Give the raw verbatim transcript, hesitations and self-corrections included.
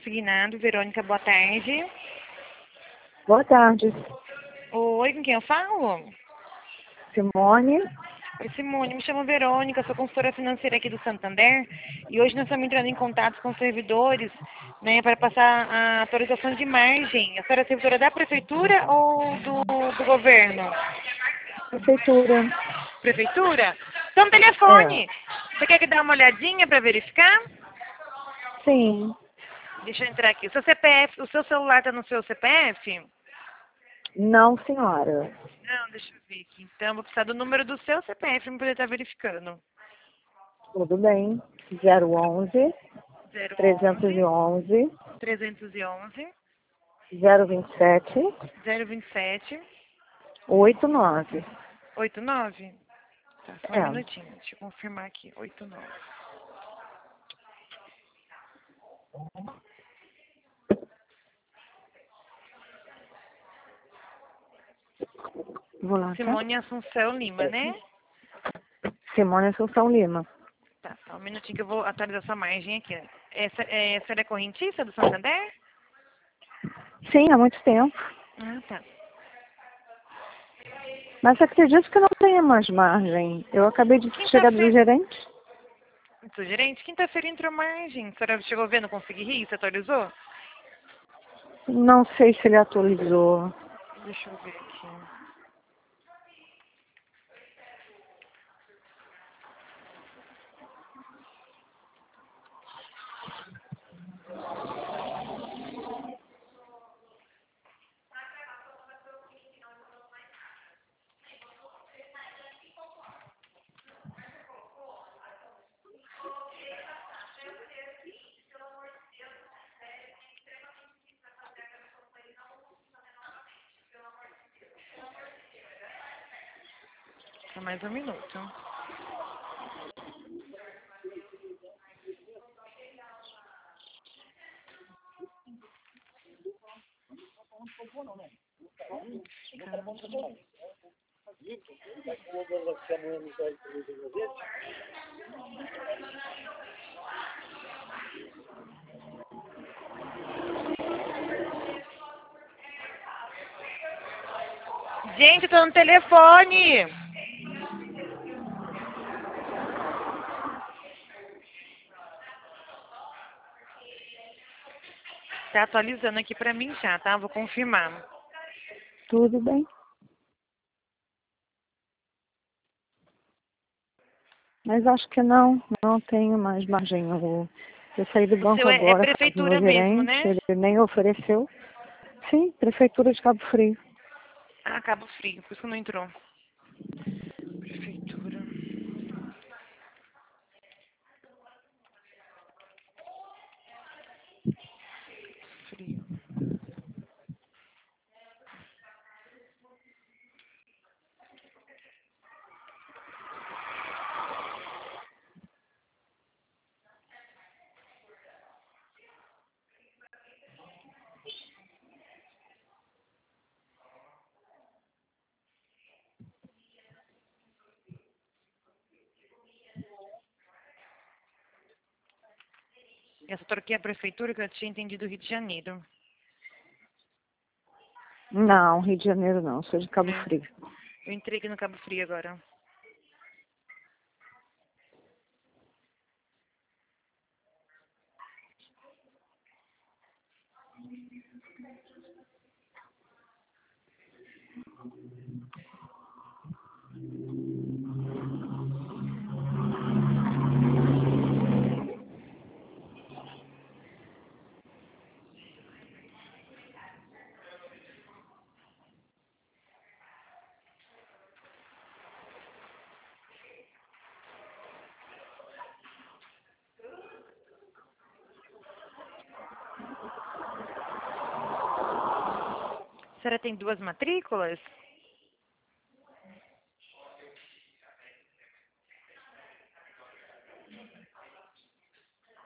consignado. Verônica, boa tarde. Boa tarde. Oi, com quem eu falo? Simone. Oi, Simone, me chamo Verônica, sou consultora financeira aqui do Santander e hoje nós estamos entrando em contato com os servidores, né, para passar a atualização de margem. A senhora é servidora da prefeitura ou do, do governo? Prefeitura. Prefeitura? Então, telefone. Você quer que dê uma olhadinha para verificar? Sim. Deixa eu entrar aqui. O seu C P F, o seu celular está no seu C P F? Não, senhora. Não, deixa eu ver aqui. Então, vou precisar do número do seu C P F para poder estar verificando. Tudo bem. zero onze, trezentos e onze, trezentos e onze, zero vinte e sete, zero vinte e sete, oitenta e nove. oitenta e nove. Tá, só um É. minutinho. Deixa eu confirmar aqui. oitenta e nove. Vou lá, tá? Simone Assunção Lima, né? Simone Assunção Lima. Tá, só um minutinho que eu vou atualizar essa margem aqui. Essa, é, essa é correntista do Santander? Sim, há muito tempo. Ah, tá. Mas acredito que não tenha mais margem. Eu acabei de chegar do gerente. Do gerente? Quinta-feira entrou margem. A senhora chegou a ver, não consegui rir? Você atualizou? Não sei se ele atualizou. Deixa eu ver aqui. Só mais um minuto. Gente, eu tô no telefone. Tá atualizando aqui pra mim já, tá? Vou confirmar. Tudo bem. Mas acho que não, não tenho mais margem. Eu, eu saí do O banco seu é, é agora, por causa do prefeitura meu mesmo, gerente, né? ele nem ofereceu. Sim, Prefeitura de Cabo Frio. Ah, Cabo Frio, por isso que não entrou. Prefeitura. Frio. Essa troquei a prefeitura que eu tinha entendido Rio de Janeiro. Não, Rio de Janeiro não, sou de Cabo É. Frio. Eu entrei aqui no Cabo Frio agora. A senhora tem duas matrículas?